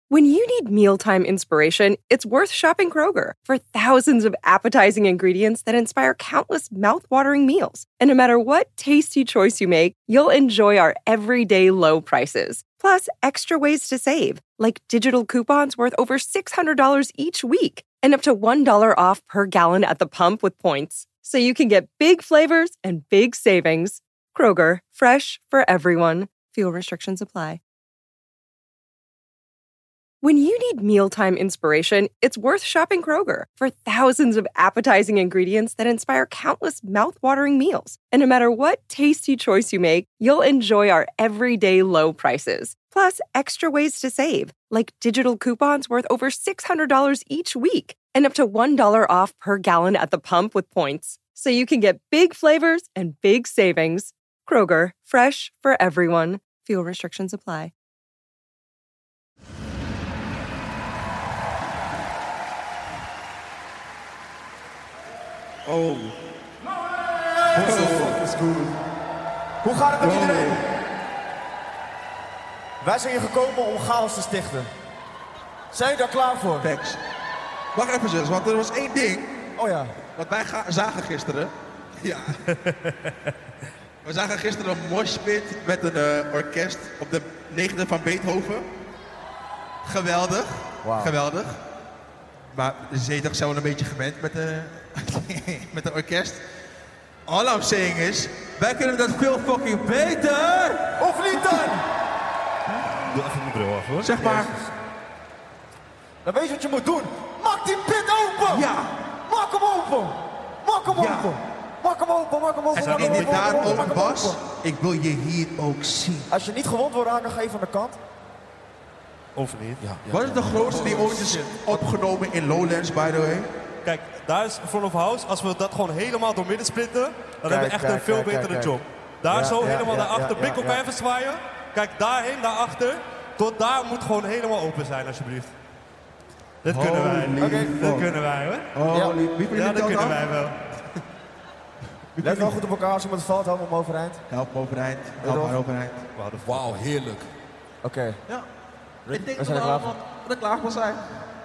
When you need mealtime inspiration, it's worth shopping Kroger for thousands of appetizing ingredients that inspire countless mouth-watering meals. And no matter what tasty choice you make, you'll enjoy our everyday low prices. Plus, extra ways to save, like digital coupons worth over $600 each week and up to $1 off per gallon at the pump with points. So you can get big flavors and big savings. Kroger, fresh for everyone. Fuel restrictions apply. When you need mealtime inspiration, it's worth shopping Kroger for thousands of appetizing ingredients that inspire countless mouth-watering meals. And no matter what tasty choice you make, you'll enjoy our everyday low prices. Plus, extra ways to save, like digital coupons worth over $600 each week and up to $1 off per gallon at the pump with points. So you can get big flavors and big savings. Kroger, fresh for everyone. Fuel restrictions apply. Oh. Hoe gaat het met iedereen? Wij zijn hier gekomen om chaos te stichten. Zijn jullie daar klaar voor? Thanks. Wacht even zus, want er was één ding. Oh ja. Wat wij zagen gisteren. Ja. We zagen gisteren een moshpit met een orkest op de 9e van Beethoven. Geweldig. Wow. Geweldig. Maar zeker zijn we een beetje gewend met de orkest. All I'm saying is, wij kunnen dat veel fucking beter! Of niet dan? Doe even mijn bril af hoor. Zeg maar. Dan weet je wat je moet doen. Maak die pit open! Ja! Maak hem open! Maak hem open! Maak hem open, maak hem open. En daar ook Bas, ik wil je hier ook zien. Als je niet gewond wordt raken, ga je van de kant. Of niet. Ja. Wat is de grootste die ooit is opgenomen in Lowlands, by the way? Kijk, daar is Front of House. Als we dat gewoon helemaal door midden splitten, dan hebben we echt een veel betere job. Daar zo helemaal daarachter. Bik elkaar even zwaaien. Kijk, daarheen, daarachter. Tot daar moet gewoon helemaal open zijn, alsjeblieft. Dit kunnen wij. Dat kunnen wij, hoor. Ja, dat kunnen wij wel. Let wel goed op elkaar. Als iemand valt, help hem overeind. Help hem overeind. Help hem overeind. Wauw, heerlijk. Oké. Ja. Ik denk dat we allemaal er klaar voor zijn.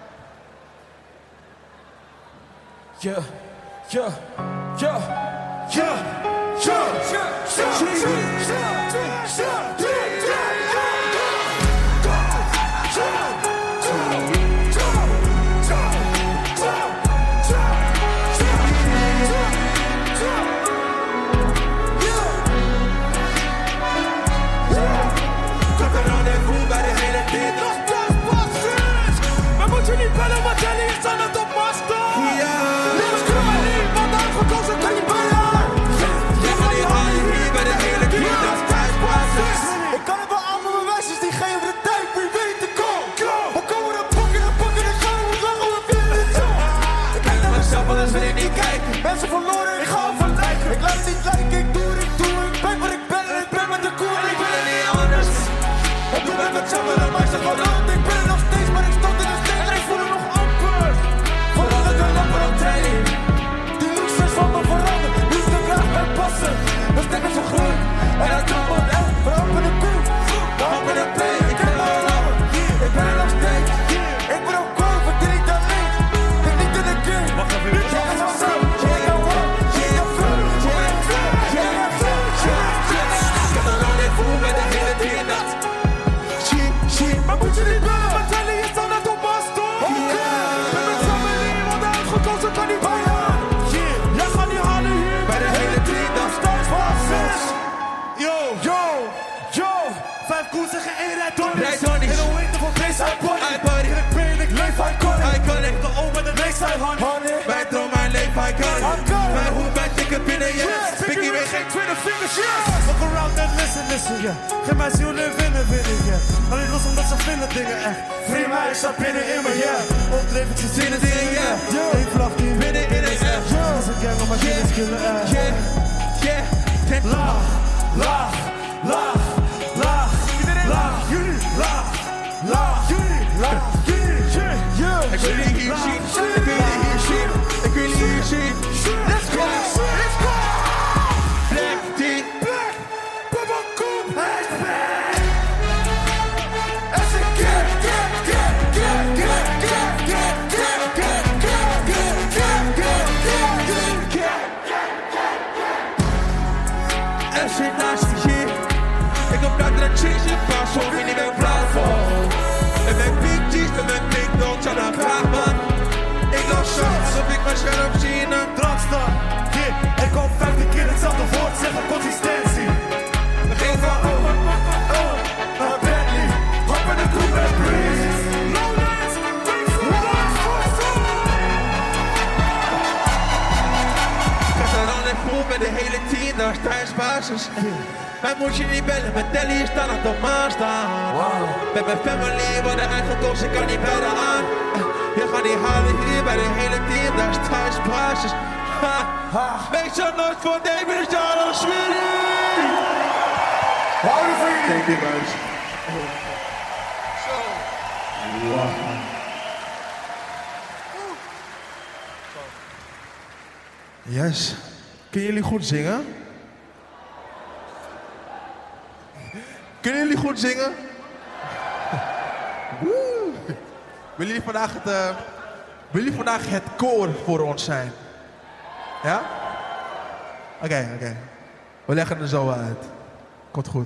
Mensen verloren, ik ga van lijken. Ik laat het niet lijken, ik doe het, ik doe het. Ik ben wat ik ben en ik ben met de koe en ik ben er niet anders. Ik doe met hetzelfde en mij zegt wat rond. Ik ben er nog steeds, maar ik stond in de steek en ik voel het nog amper. Vooral ik een lamper op training. Die luxe is van me veranderd. Liefde vraagt mij passen. Mijn stem is zo groot. En hij trappelt echt. Verhopen de koe. Verhopen de play. Ik ken me al langer. Ik ben er nog steeds. Ik ben ook cool, verdriet alleen. Ik ben niet in de game. Wacht even. Maar moet je niet bellen, want Telly is dan net op Basto. Ben met familie, want uitgekozen kan niet bij haar. Jij gaat niet halen hier bij de hele team, dan staat basis. Yo, 5 koers zeggen 1 rijdt Tony. En dan weten voor deze iPod. Ik ben, ik leef iconic. De O met de leeftijd, honey. Mijn droom, mijn leven, iconic. Mijn hoed, mijn dikke binnen, yes. Pikkie weer geen 20 vingers, yes. Look around and listen, yeah. Geef mij ziel en winnen, yeah. Maar niet los omdat ze vinden dingen echt. Vriend mij, ik sta binnen in me, yeah. Opleven, ze zinnen dingen, Yeah. Eén vlag die Binnen in het echt. Als een gang om mijn kennis kunnen echt. Laag, laag, laag, laag. Laag, jullie, laag, laag, jullie, laag, jullie, Ik wil jullie hier zien. Ik wil jullie hier zien. Ik wil jullie hier zien. Let's go, let's go. Black Team. Black, Baba Koop, hij is back. En ze get. thuisbasis. Mij moet je niet bellen, mijn telly is dan op de maan staan. Met mijn family worden uitgekozen, ik kan niet bij de aan. Je gaat niet halen hier bij de hele team, daar is thuisbasis. Make some noise for David Jarl Sweden! Hou je vrienden! Thank you guys. Yes. Kunnen jullie goed zingen? Kunnen jullie goed zingen? Willen jullie vandaag het koor voor ons zijn? Ja? Oké. We leggen er zo uit. Komt goed.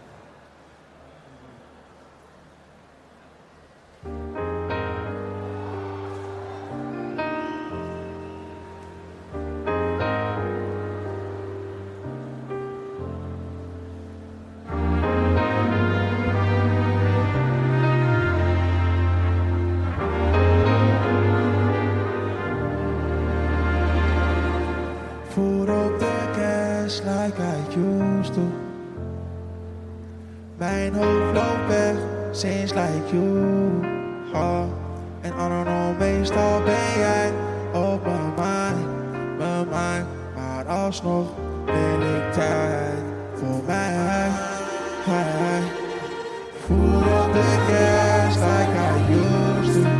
Voer op de gas like I used to. Mijn hoofd loopt weg sinds like you. En I don't know, meestal ben jij op mijn mind. Maar alsnog wil ik tijd voor mij. Voer op de gas like I used to.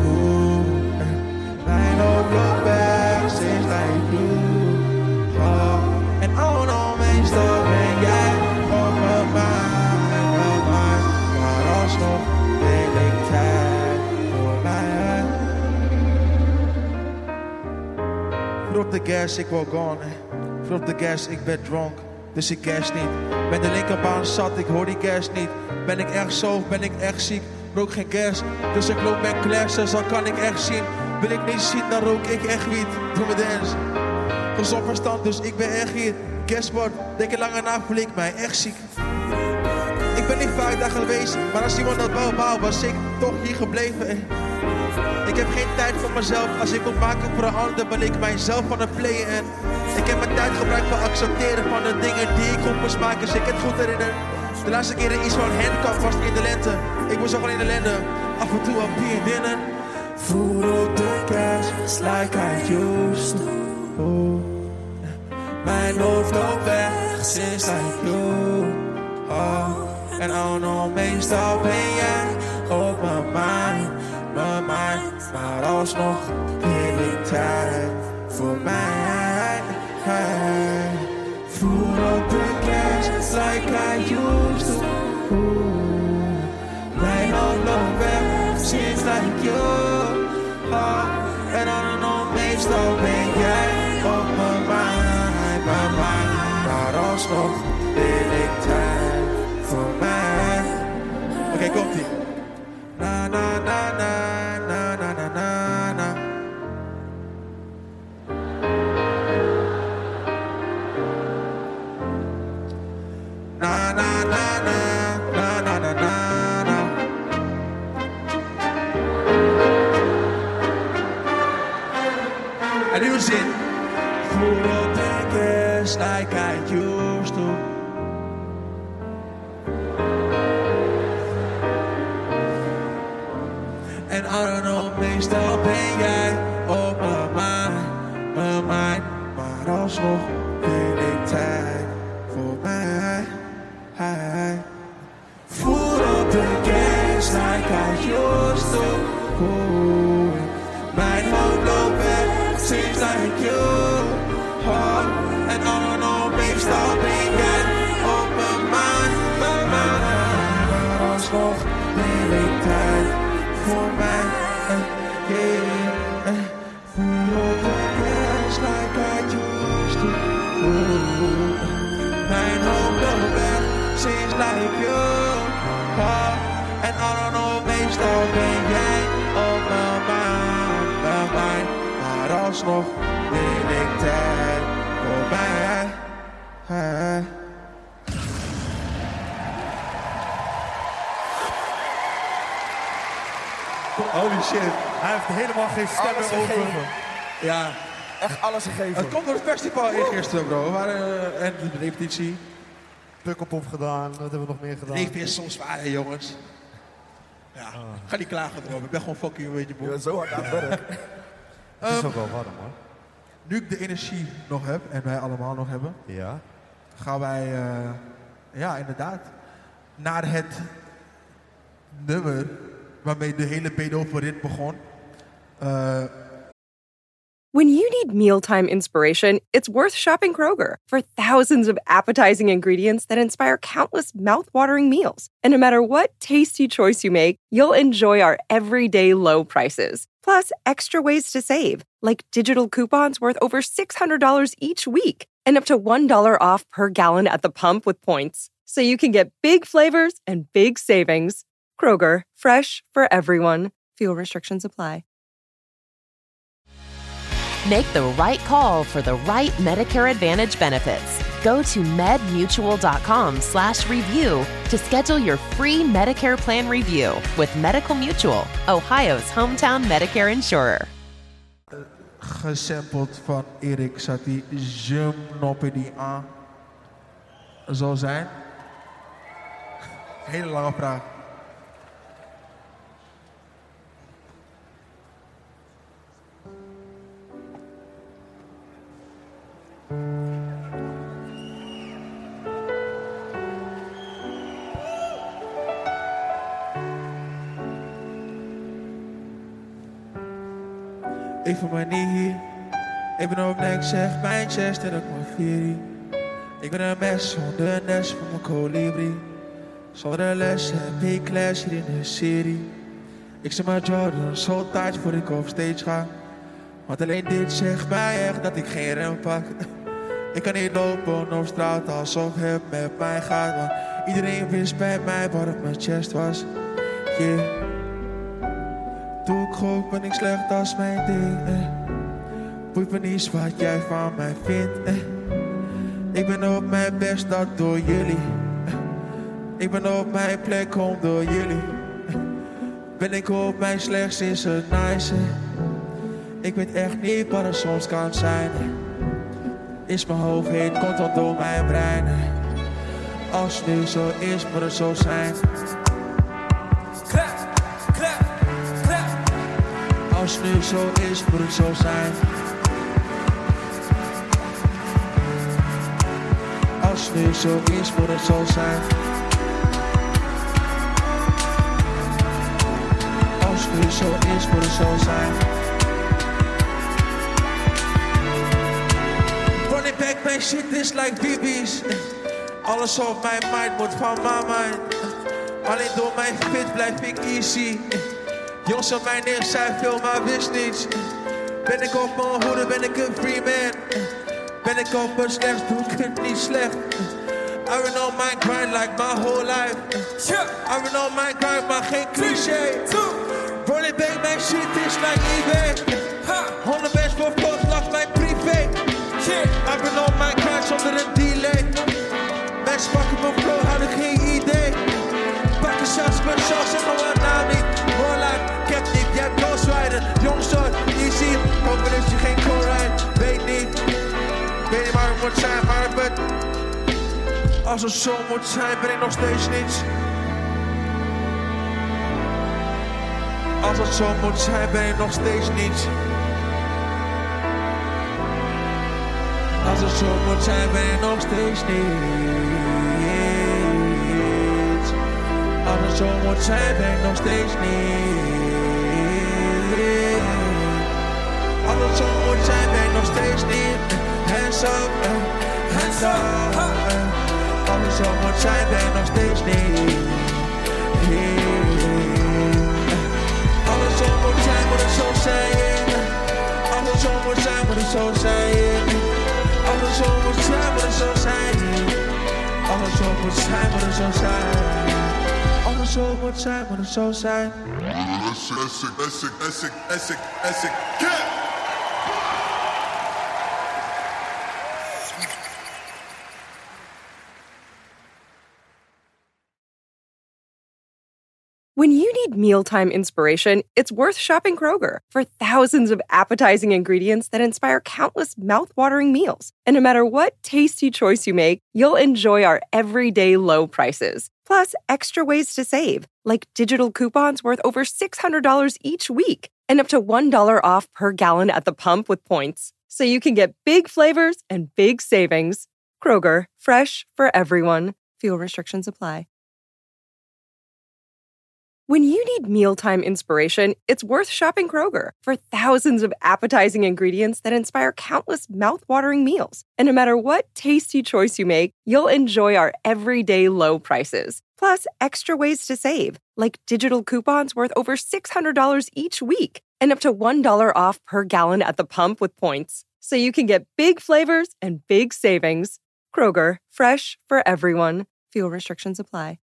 Mijn hoofd loopt weg sinds like you. En oh no, meestal ben jij op mijn mind. Maar alsnog wil ik tijd voor mij. Voet op de gas, ik wil gone. Voet op de gas, ik ben dronk. Dus ik gas niet. Ben de linkerbaan zat, ik hoor die gas niet. Ben ik echt zo, ben ik echt ziek. Rook geen gas, dus ik loop met classes, al kan ik echt zien. Wil ik niet zien, dan rook ik echt wiet. Doe me dance. Gezond verstand, dus ik ben echt hier. Guess what? Denk je langer na, voel ik mij echt ziek. Ik ben niet vaak daar geweest, maar als iemand dat wou, was ik toch hier gebleven. Ik heb geen tijd voor mezelf, als ik moet maken voor een ander, ben ik mijzelf van het playen. En ik heb mijn tijd gebruikt voor accepteren van de dingen die ik op moest maken, dus ik het goed herinner. De laatste keer dat iets van hen kwam, was in de lente. Ik was al in de lente, af en toe op hier binnen. Voer op de gas, like I used to. Mijn hoofd loopt weg sinds like you. En oh no, meestal ben jij op mijn mind. Maar alsnog wil ik tijd voor mij. Voer op de gas, like I used to. Mijn hoofd loopt weg sinds like you. En oh no, meestal ben jij op mijn mind. Maar alsnog wil ik tijd voor mij. Oké, komt-ie. Na na na na na na na na na. Na na na na na na na na. En nu zin. Voel op de gas like I used to. En I don't know, meestal ben jij op mijn mind. Maar alsnog wil ik tijd voor mij. Voel op de gas like I used to. Mijn hoofd loopt weg, seems like you. En I don't know, meestal ben jij op mijn mind. Maar alsnog wil ik tijd voor mij. Voel op de gas like I used to. Mijn hoofd loopt weg, seems like you. En I don't know, meestal ben jij op mijn mind. Maar alsnog wil ik tijd voor mij. Holy shit, hij heeft helemaal geen stem meer over. Ja, Echt alles gegeven. Het komt door het festival eergisteren, bro. We waren en de repetitie. Pukkelpop gedaan, wat hebben we nog meer gedaan? Leven is soms zwaar, hè, jongens. Ja, ik ga niet klagen erover. Ik ben gewoon fucking een beetje moe. Je bent zo hard aan het werk. Het is ook wel warm, hoor. Nu ik de energie nog heb, en wij allemaal nog hebben, Ja. gaan wij, ja, inderdaad, naar het nummer waarmee de hele Beethoven-rit begon. When you need mealtime inspiration, it's worth shopping Kroger for thousands of appetizing ingredients that inspire countless mouth-watering meals. And no matter what tasty choice you make, you'll enjoy our everyday low prices. Plus, extra ways to save, like digital coupons worth over $600 each week and up to $1 off per gallon at the pump with points. So you can get big flavors and big savings. Kroger, fresh for everyone. Fuel restrictions apply. Make the right call for the right Medicare Advantage benefits. Go to medmutual.com/review to schedule your free Medicare plan review with Medical Mutual, Ohio's hometown Medicare insurer. Gesampled van Erik Satie, Je m'appelle die aan. Zal zijn. Hele lange vraag. Ik voel mij niet hier. Ik ben op nek, zeg mijn chest en ook mijn fury. Ik ben een mes zonder nest voor mijn kolibrie. Zonder een les heb ik les hier in de serie. Ik zeg maar Jordan, zo tight voor ik op stage ga. Want alleen dit zegt mij echt dat ik geen rem pak. Ik kan niet lopen op straat alsof het met mij gaat. Want iedereen wist bij mij wat op mijn chest was. Yeah. Doe ik goed, ben ik slecht als mijn ding. Boeit me niet wat jij van mij vindt. Ik ben op mijn best, dat door jullie. Ik ben op mijn plek, kom door jullie. Ben ik op mijn slechts, is het nice. Ik weet echt niet wat er soms kan zijn. Is mijn hoofd heet, komt dan door mijn brein. Als het nu zo is, moet het zo zijn. Als het nu zo is, moet het zo zijn. Als het nu zo is, moet het zo zijn. Als het nu zo is, moet het zo zijn. Running back, mijn shit is like BB's. Alles op mijn mind moet van mijn mind. Alleen door mijn fit blijf ik easy. Jongens op mij neer zijn veel, maar wist niets. Ben ik op mijn hoede, ben ik een free man. Ben ik op mijn slechts, doe ik het niet slecht. I been on my grind like my whole life. I been on my grind, maar geen cliché. Rolling back, mijn shit is like eBay. 100 bands voor vlog, mijn privé. I been on my grind zonder een delay. Mensen pakken mijn flow, hadden geen idee. Pakken zelfs mijn show, zeg maar wat naam niet. More life, Captain, jij Ghost Rider. Jongstad, easy, hopen is je geen co-ride. Weet niet waar het moet zijn, maar het als het zo moet zijn, ben ik nog steeds niets. Als het zo moet zijn, ben ik nog steeds niets. Als het zo moet zijn, ben ik nog steeds niets. Als het zo moet zijn, ben ik nog steeds niet. Als het zo moet zijn, ben ik nog steeds niet. Hands up, hands up. Als het zo moet zijn, ben ik nog steeds niet. Als het zo moet zijn, moet het zo zijn. Als het zo moet zijn, moet het zo zijn. Als het zo moet zijn, moet het zo zijn. Als het zo moet zijn, moet het zo zijn. Als het zo moet zijn, moet het zo zijn. When you need mealtime inspiration, it's worth shopping Kroger. For thousands of appetizing ingredients that inspire countless mouth-watering meals. And no matter what tasty choice you make, you'll enjoy our everyday low prices. Plus, extra ways to save, like digital coupons worth over $600 each week and up to $1 off per gallon at the pump with points. So you can get big flavors and big savings. Kroger, fresh for everyone. Fuel restrictions apply. When you need mealtime inspiration, it's worth shopping Kroger. For thousands of appetizing ingredients that inspire countless mouth-watering meals. And no matter what tasty choice you make, you'll enjoy our everyday low prices. Plus, extra ways to save, like digital coupons worth over $600 each week and up to $1 off per gallon at the pump with points. So you can get big flavors and big savings. Kroger, fresh for everyone. Fuel restrictions apply.